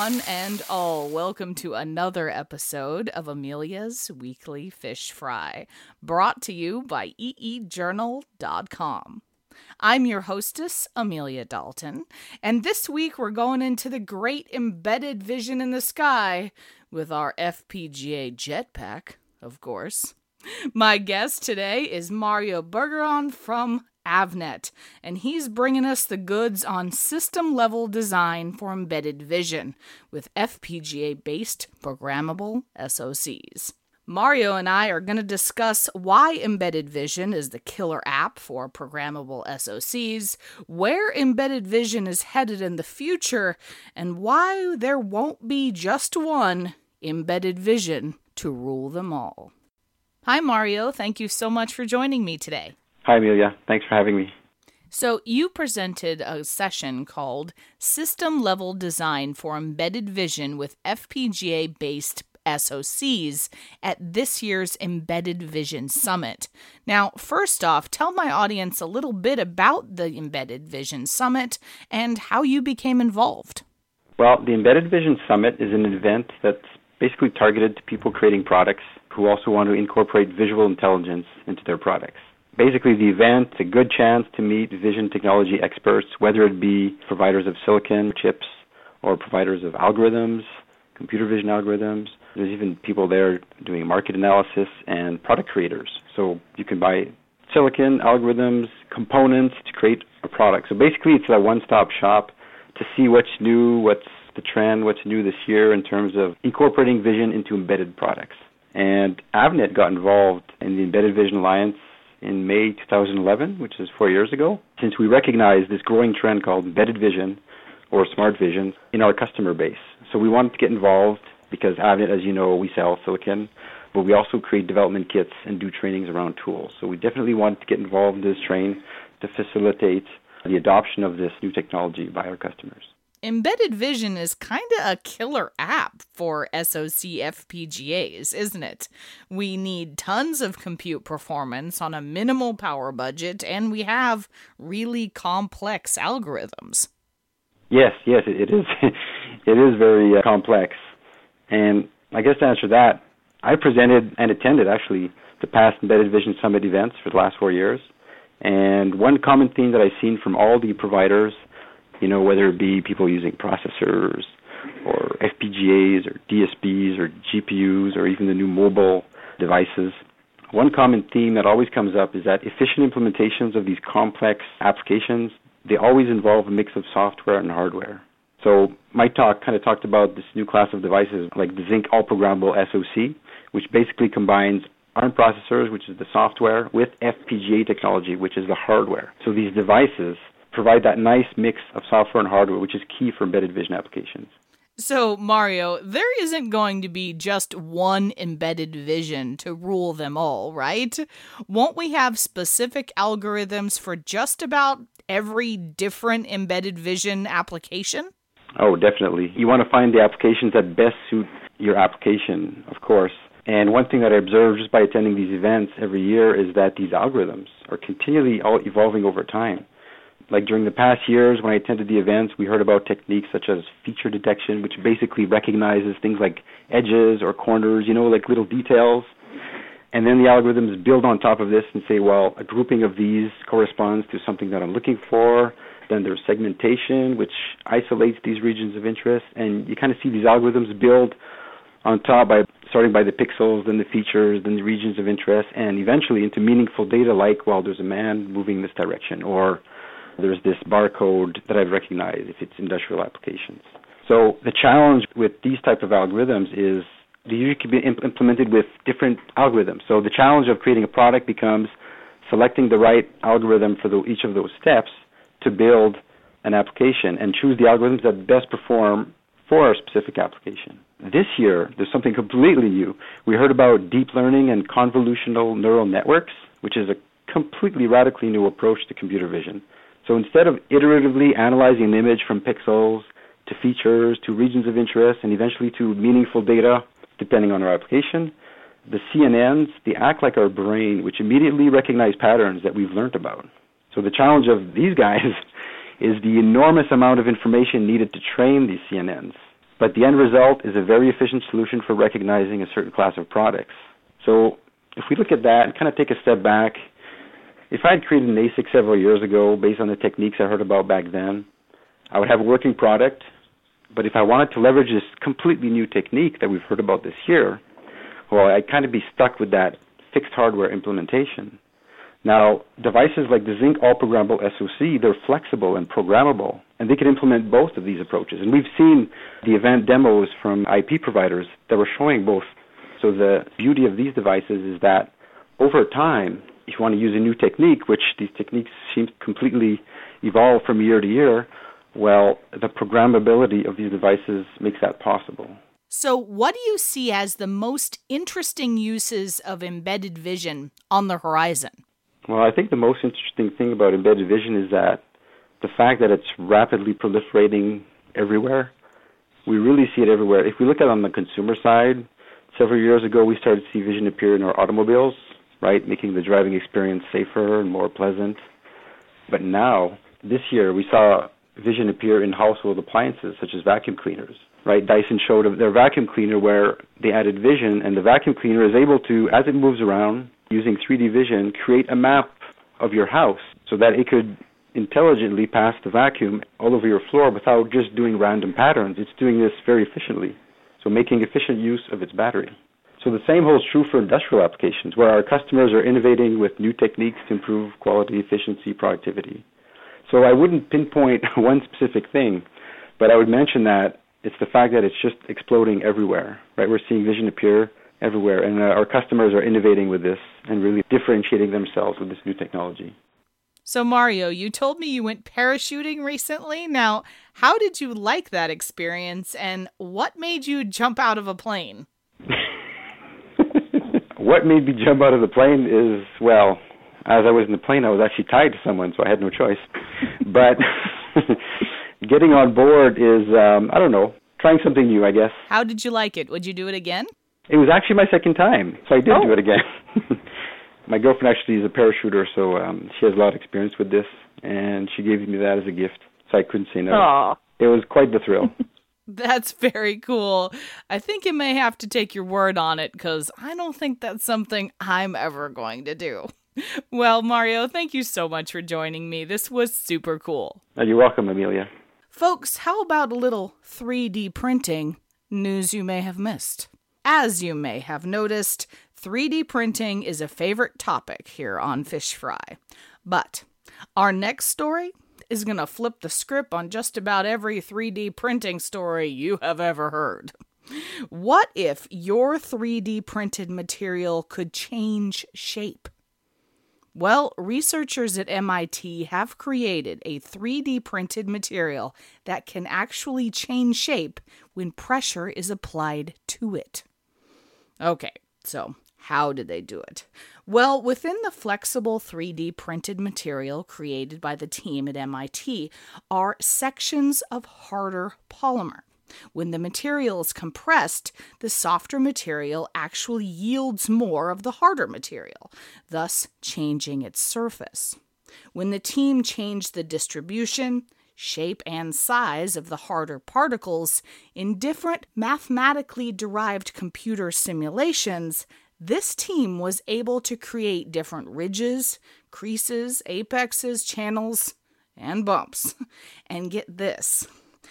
one and all. Welcome to another episode of Amelia's Weekly Fish Fry, brought to you by eejournal.com. I'm your hostess, Amelia Dalton, and this week we're going into the great embedded vision in the sky with our FPGA jetpack, of course. My guest today is Mario Bergeron from Avnet, and he's bringing us the goods on system-level design for embedded vision with FPGA-based programmable SoCs. Mario and I are going to discuss why embedded vision is the killer app for programmable SoCs, where embedded vision is headed in the future, and why there won't be just one embedded vision to rule them all. Hi, Mario. Thank you so much for joining me today. Hi, Amelia. Thanks for having me. So you presented a session called System Level Design for Embedded Vision with FPGA-based SoCs at this year's Embedded Vision Summit. Now, first off, tell my audience a little bit about the Embedded Vision Summit and how you became involved. Well, the Embedded Vision Summit is an event that's basically targeted to people creating products who also want to incorporate visual intelligence into their products. Basically, the event is a good chance to meet vision technology experts, whether it be providers of silicon chips or providers of algorithms, computer vision algorithms. There's even people there doing market analysis and product creators. So you can buy silicon, algorithms, components to create a product. So basically, it's a one-stop shop to see what's new, what's the trend, what's new this year in terms of incorporating vision into embedded products. And Avnet got involved in the Embedded Vision Alliance in May 2011, which is 4 years ago, since we recognize this growing trend called embedded vision or smart vision in our customer base. So we wanted to get involved because Avnet, as you know, we sell silicon, but we also create development kits and do trainings around tools. So we definitely wanted to get involved in this train to facilitate the adoption of this new technology by our customers. Embedded vision is kind of a killer app for SoC FPGAs, isn't it? We need tons of compute performance on a minimal power budget, and we have really complex algorithms. Yes, it is. It is very complex. And I guess to answer that, I presented and attended, actually, the past Embedded Vision Summit events for the last 4 years. And one common theme that I've seen from all the providers, whether it be people using processors or FPGAs or DSPs or GPUs or even the new mobile devices, one common theme that always comes up is that efficient implementations of these complex applications, they always involve a mix of software and hardware. So my talk kind of talked about this new class of devices like the Zynq all-programmable SoC, which basically combines ARM processors, which is the software, with FPGA technology, which is the hardware. So these devices provide that nice mix of software and hardware, which is key for embedded vision applications. So, Mario, there isn't going to be just one embedded vision to rule them all, right? Won't we have specific algorithms for just about every different embedded vision application? Oh, definitely. You want to find the applications that best suit your application, of course. And one thing that I observe just by attending these events every year is that these algorithms are continually evolving over time. Like during the past years when I attended the events, we heard about techniques such as feature detection, which basically recognizes things like edges or corners, like little details. And then the algorithms build on top of this and say, well, a grouping of these corresponds to something that I'm looking for. Then there's segmentation, which isolates these regions of interest. And you kind of see these algorithms build on top by starting by the pixels, then the features, then the regions of interest, and eventually into meaningful data like, well, there's a man moving this direction, or there's this barcode that I've recognized if it's industrial applications. So the challenge with these type of algorithms is they usually can be implemented with different algorithms. So the challenge of creating a product becomes selecting the right algorithm for each of those steps to build an application and choose the algorithms that best perform for our specific application. This year, there's something completely new. We heard about deep learning and convolutional neural networks, which is a completely radically new approach to computer vision. So instead of iteratively analyzing an image from pixels to features to regions of interest and eventually to meaningful data, depending on our application, the CNNs, they act like our brain, which immediately recognize patterns that we've learned about. So the challenge of these guys is the enormous amount of information needed to train these CNNs. but the end result is a very efficient solution for recognizing a certain class of products. So if we look at that and kind of take a step back, if I had created an ASIC several years ago based on the techniques I heard about back then, I would have a working product. But if I wanted to leverage this completely new technique that we've heard about this year, well, I'd kind of be stuck with that fixed hardware implementation. Now, devices like the Zynq all-programmable SoC, they're flexible and programmable, and they can implement both of these approaches. And we've seen the event demos from IP providers that were showing both. So the beauty of these devices is that over time, if you want to use a new technique, which these techniques seem to completely evolve from year to year, well, the programmability of these devices makes that possible. So what do you see as the most interesting uses of embedded vision on the horizon? Well, I think the most interesting thing about embedded vision is that the fact that it's rapidly proliferating everywhere. We really see it everywhere. If we look at it on the consumer side, several years ago we started to see vision appear in our automobiles, right, making the driving experience safer and more pleasant. But now, this year, we saw vision appear in household appliances such as vacuum cleaners, right? Dyson showed their vacuum cleaner where they added vision, and the vacuum cleaner is able to, as it moves around, using 3D vision, create a map of your house so that it could intelligently pass the vacuum all over your floor without just doing random patterns. It's doing this very efficiently, so making efficient use of its battery. So the same holds true for industrial applications, where our customers are innovating with new techniques to improve quality, efficiency, productivity. So I wouldn't pinpoint one specific thing, but I would mention that it's the fact that it's just exploding everywhere, right? We're seeing vision appear everywhere, and our customers are innovating with this and really differentiating themselves with this new technology. So Mario, you told me you went parachuting recently. Now, how did you like that experience, and what made you jump out of a plane? What made me jump out of the plane is, well, as I was in the plane, I was actually tied to someone, so I had no choice. But getting on board is, I don't know, trying something new, I guess. How did you like it? Would you do it again? It was actually my second time, so I did do it again. My girlfriend actually is a parachuter, so she has a lot of experience with this, and she gave me that as a gift, so I couldn't say no. Aww. It was quite the thrill. That's very cool. I think you may have to take your word on it, because I don't think that's something I'm ever going to do. Well, Mario, thank you so much for joining me. This was super cool. You're welcome, Amelia. Folks, how about a little 3D printing news you may have missed? As you may have noticed, 3D printing is a favorite topic here on Fish Fry. But our next story is going to flip the script on just about every 3D printing story you have ever heard. What if your 3D printed material could change shape? Well, researchers at MIT have created a 3D printed material that can actually change shape when pressure is applied to it. Okay, so how did they do it? Well, within the flexible 3D printed material created by the team at MIT are sections of harder polymer. When the material is compressed, the softer material actually yields more of the harder material, thus changing its surface. When the team changed the distribution, shape, and size of the harder particles in different mathematically derived computer simulations, this team was able to create different ridges, creases, apexes, channels, and bumps. And get this.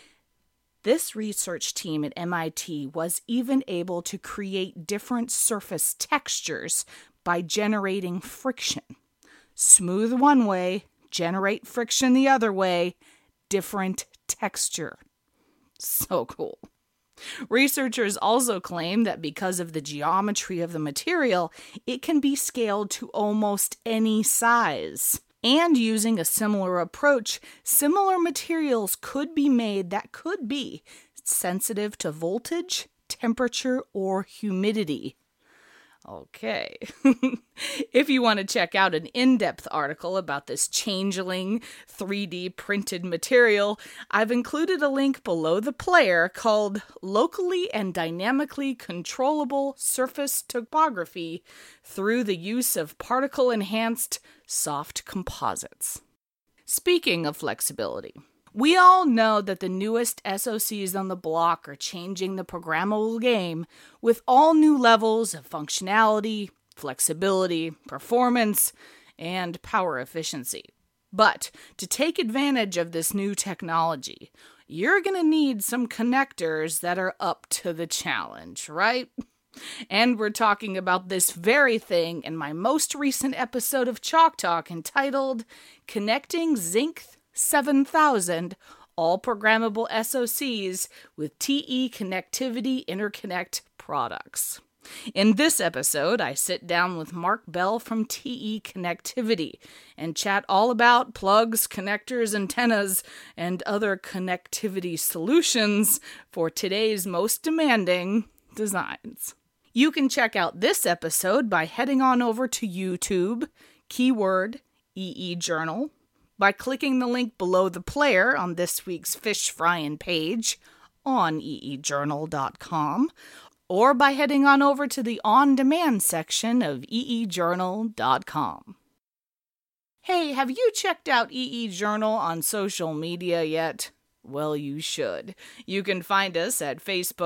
This research team at MIT was even able to create different surface textures by generating friction. Smooth one way, generate friction the other way, different texture. So cool. Researchers also claim that because of the geometry of the material, it can be scaled to almost any size. And using a similar approach, similar materials could be made that could be sensitive to voltage, temperature, or humidity. Okay. If you want to check out an in-depth article about this changeling 3D printed material, I've included a link below the player called Locally and Dynamically Controllable Surface Topography Through the Use of Particle-Enhanced Soft Composites. Speaking of flexibility, We all know that the newest SoCs on the block are changing the programmable game with all new levels of functionality, flexibility, performance, and power efficiency. But to take advantage of this new technology, you're going to need some connectors that are up to the challenge, right? And we're talking about this very thing in my most recent episode of Chalk Talk entitled Connecting Zinc 7000 All Programmable SoCs with TE Connectivity Interconnect Products. In this episode, I sit down with Mark Bell from TE Connectivity and chat all about plugs, connectors, antennas, and other connectivity solutions for today's most demanding designs. You can check out this episode by heading on over to YouTube, keyword EE Journal, by clicking the link below the player on this week's Fish Fryin' page on eejournal.com, or by heading on over to the on-demand section of eejournal.com. Hey, have you checked out EE Journal on social media yet? Well, you should. You can find us at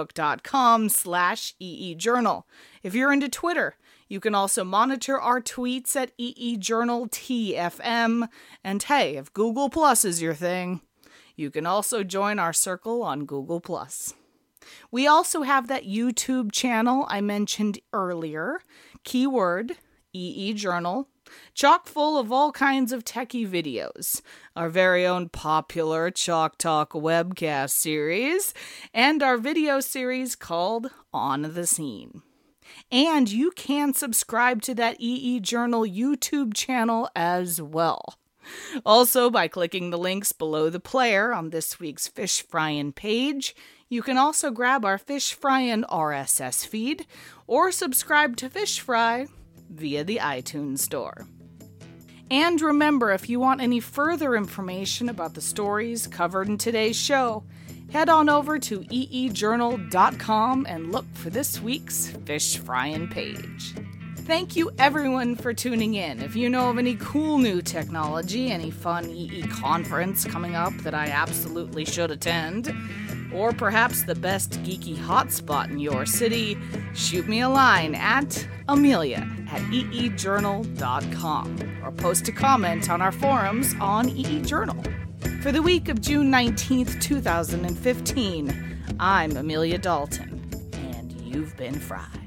facebook.com/EEJournal. If you're into Twitter, you can also monitor our tweets at EEJournalTFM. And hey, if Google Plus is your thing, you can also join our circle on Google Plus. We also have that YouTube channel I mentioned earlier, keyword EE Journal, chock full of all kinds of techie videos, our very own popular Chalk Talk webcast series, and our video series called On the Scene. And you can subscribe to that EE Journal YouTube channel as well. Also, by clicking the links below the player on this week's Fish Fryin' page, you can also grab our Fish Fryin' RSS feed or subscribe to Fish Fry via the iTunes Store. And remember, if you want any further information about the stories covered in today's show, head on over to eejournal.com and look for this week's Fish Fryin' page. Thank you everyone for tuning in. If you know of any cool new technology, any fun EE conference coming up that I absolutely should attend, or perhaps the best geeky hotspot in your city, shoot me a line at amelia@eejournal.com or post a comment on our forums on EE Journal. For the week of June 19th, 2015, I'm Amelia Dalton, and you've been fried.